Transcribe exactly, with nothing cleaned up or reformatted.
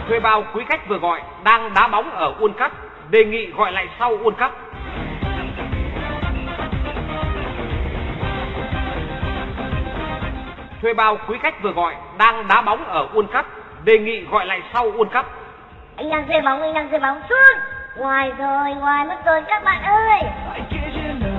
Thuê bao quý khách vừa gọi đang đá bóng ở World Cup, đề nghị gọi lại sau World Cup. Thuê bao quý khách vừa gọi đang đá bóng ở World Cup, đề nghị gọi lại sau World Cup. Anh đang chơi bóng, anh đang chơi bóng. Sút. Ngoài rồi, ngoài mất rồi các bạn ơi.